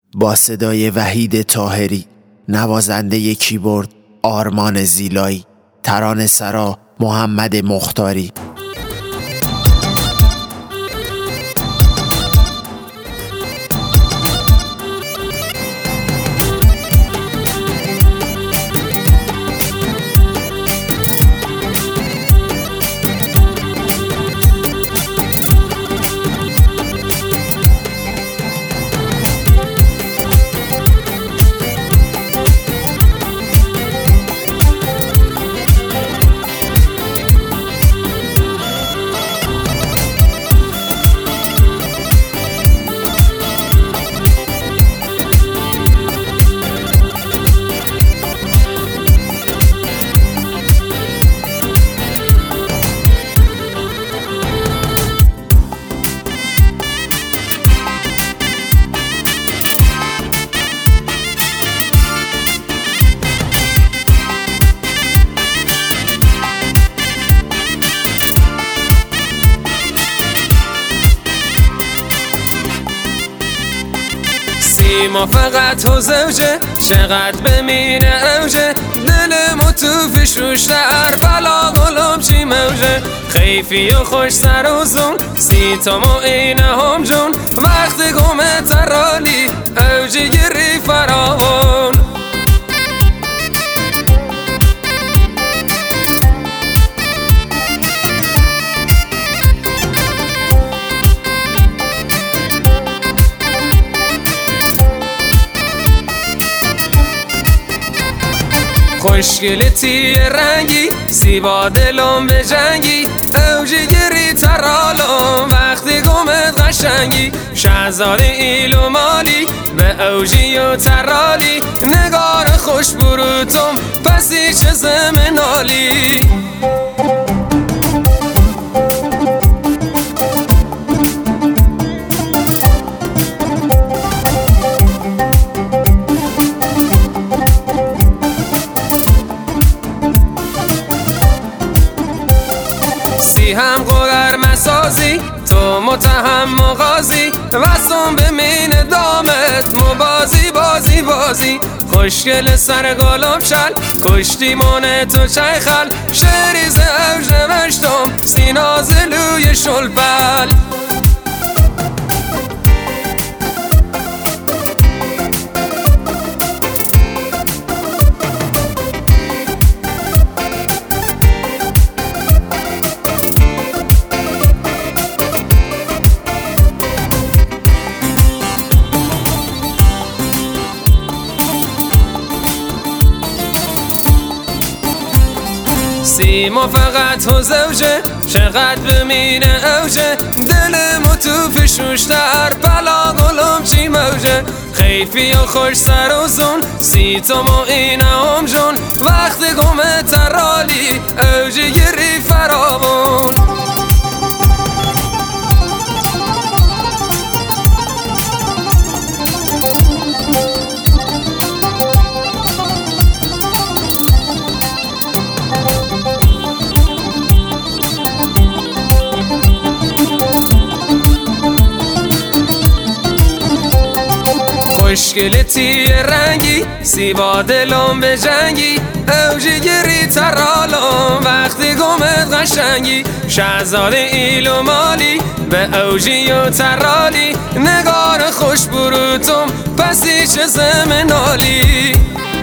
با صدای وحید طاهری، نوازنده کیبورد آرمان زیلایی، ترانه سرا محمد مختاری. ما فقط تو زوجه، چقدر بمینه اوجه، دلمو تو فشوشتر بلا گلم چی موجه، خیفی و خوش سر و زون سی تا ما اینه هم جون، وقت گمه ترالی اوجی گری فراون. خوشگلتی رنگی زیبا دلم به جنگی، اوجی گری ترالم وقتی گمت قشنگی، شهزاده ایلو مالی به اوجی و ترالی، نگار خوش بروتم پسی چه زمنالی. هم قدر مسازی تو متهم مغازی، وسم بمین دامت مبازی بازی بازی، خوشگل سر گلم شل کشتی مونه تو چای خل، شریز اوج نوشتم سینا زلوی شلپل. ما فقط تو زوجه، چقدر بمینه اوجه، دلمو تو فشوشتر بلا گلم چی موجه، خیفی و خوش سر و زون سی تا ما اینه هم جون، وقت گمه ترالی اوجی گری فراون. خوشگلتی رنگی زیبا دلم به جنگی، اوجی گری ترالم وقتی گمت قشنگی، شهزاده ایلو مالی به اوجی و ترالی، نگار خوش بروتم پسی چه زمنالی.